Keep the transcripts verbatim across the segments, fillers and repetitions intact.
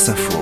France Info.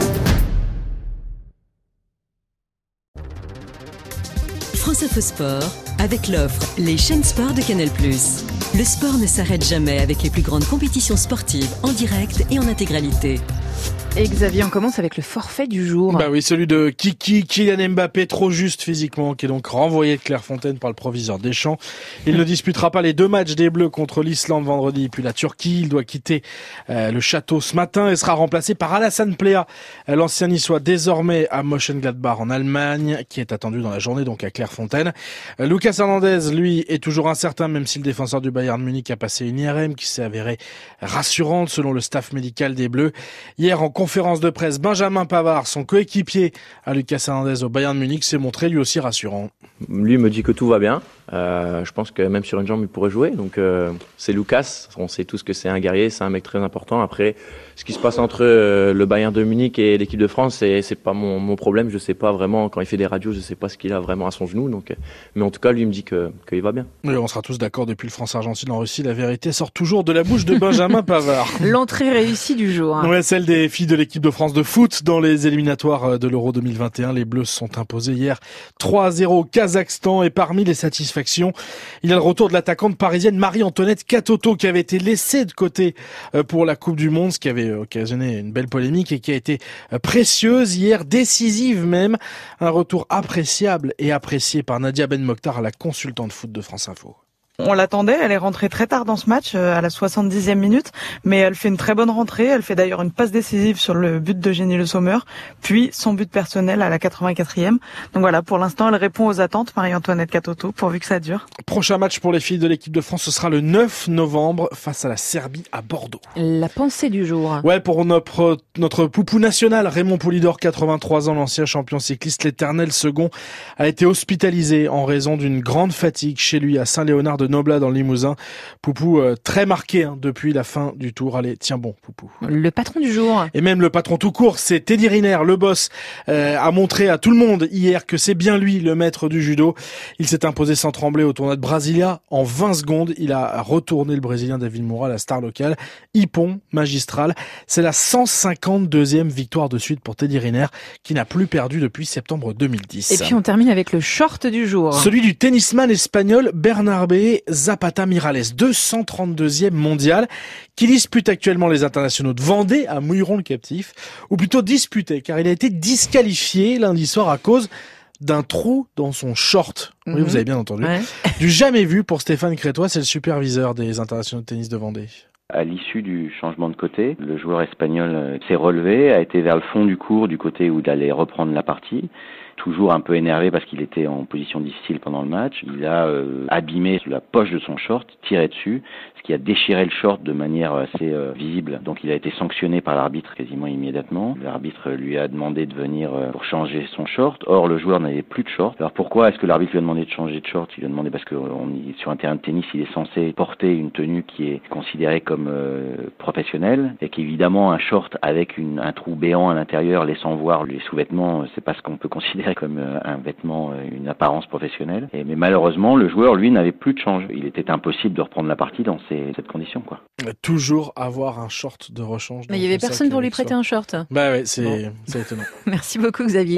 France Info Sport, avec l'offre Les chaînes sport de Canal plus. Le sport ne s'arrête jamais avec les plus grandes compétitions sportives en direct et en intégralité. Et Xavier, on commence avec le forfait du jour. Bah oui, celui de Kiki, Kylian Mbappé, trop juste physiquement, qui est donc renvoyé de Clairefontaine par le proviseur Deschamps. Il ne disputera pas les deux matchs des Bleus contre l'Islande vendredi, puis la Turquie. Il doit quitter euh, le château ce matin et sera remplacé par Alassane Plea, l'ancien niçois désormais à Mönchengladbach en Allemagne, qui est attendu dans la journée donc à Clairefontaine. Euh, Lucas Hernandez, lui, est toujours incertain, même si le défenseur du Bayern Munich a passé une I R M qui s'est avérée rassurante selon le staff médical des Bleus. Hier, en conférence de presse, Benjamin Pavard, son coéquipier à Lucas Hernandez au Bayern Munich, s'est montré lui aussi rassurant. Lui me dit que tout va bien. Euh, je pense que même sur une jambe, il pourrait jouer. Donc euh, c'est Lucas. On sait tous que c'est un guerrier, c'est un mec très important. Après, ce qui se passe entre euh, le Bayern de Munich et l'équipe de France, c'est, c'est pas mon, mon problème. Je sais pas vraiment, quand il fait des radios, je sais pas ce qu'il a vraiment à son genou. Donc, euh, mais en tout cas, lui me dit que qu'il va bien. Oui, on sera tous d'accord, depuis le France-Argentine en Russie, la vérité sort toujours de la bouche de Benjamin Pavard. L'entrée réussie du jour. Hein. Ouais, celle des filles de l'équipe de France de foot dans les éliminatoires de l'Euro deux mille vingt et un. Les Bleus se sont imposés hier trois à zéro au Kazakhstan, et parmi les satisfactions, il y a le retour de l'attaquante parisienne Marie-Antoinette Katoto, qui avait été laissée de côté pour la Coupe du Monde, ce qui avait occasionné une belle polémique et qui a été précieuse hier, décisive même. Un retour appréciable et apprécié par Nadia Ben Mokhtar, la consultante foot de France Info. On l'attendait, elle est rentrée très tard dans ce match, à la soixante-dixième minute, mais elle fait une très bonne rentrée. Elle fait d'ailleurs une passe décisive sur le but de Jenny Le Sommer, puis son but personnel à la quatre-vingt-quatrième. Donc voilà, pour l'instant, elle répond aux attentes, Marie-Antoinette Katoto, pourvu que ça dure. Prochain match pour les filles de l'équipe de France, ce sera le neuf novembre face à la Serbie à Bordeaux. La pensée du jour. Ouais, pour notre, notre poupou national, Raymond Poulidor, quatre-vingt-trois ans, l'ancien champion cycliste, l'éternel second, a été hospitalisé en raison d'une grande fatigue chez lui à Saint-Léonard de Noblat dans le Limousin. Poupou euh, très marqué hein, depuis la fin du Tour. Allez, tiens bon, Poupou. Le patron du jour. Et même le patron tout court, c'est Teddy Riner, le boss, euh, a montré à tout le monde hier que c'est bien lui le maître du judo. Il s'est imposé sans trembler au tournoi de Brasilia. En vingt secondes, il a retourné le Brésilien David Moura, la star locale. Hippon, magistral. C'est la cent cinquante-deuxième victoire de suite pour Teddy Riner, qui n'a plus perdu depuis septembre deux mille dix. Et puis on termine avec le short du jour. Celui du tennisman espagnol Bernabé Zapata Miralles, deux cent trente-deuxième mondial, qui dispute actuellement les internationaux de Vendée à Mouilleron-le-Captif, ou plutôt disputé, car il a été disqualifié lundi soir à cause d'un trou dans son short. Oui, mmh. Vous avez bien entendu. Ouais. Du jamais vu pour Stéphane Crétois, c'est le superviseur des internationaux de tennis de Vendée. À l'issue du changement de côté, le joueur espagnol s'est relevé, a été vers le fond du court, du côté où il allait reprendre la partie. Toujours un peu énervé parce qu'il était en position difficile pendant le match. Il a euh, abîmé la poche de son short, tiré dessus, ce qui a déchiré le short de manière assez euh, visible. Donc il a été sanctionné par l'arbitre quasiment immédiatement. L'arbitre lui a demandé de venir euh, pour changer son short. Or le joueur n'avait plus de short. Alors pourquoi est-ce que l'arbitre lui a demandé de changer de short? Il lui a demandé parce que on, sur un terrain de tennis, il est censé porter une tenue qui est considérée comme euh, professionnelle, et qu'évidemment un short avec une, un trou béant à l'intérieur laissant voir les sous-vêtements, c'est pas ce qu'on peut considérer comme un vêtement, une apparence professionnelle. Et, mais malheureusement, le joueur, lui, n'avait plus de change. Il était impossible de reprendre la partie dans ces, cette condition, quoi. Toujours avoir un short de rechange. Mais il y avait personne pour lui prêter un short. Bah ouais, c'est, bon. C'est étonnant. Merci beaucoup, Xavier.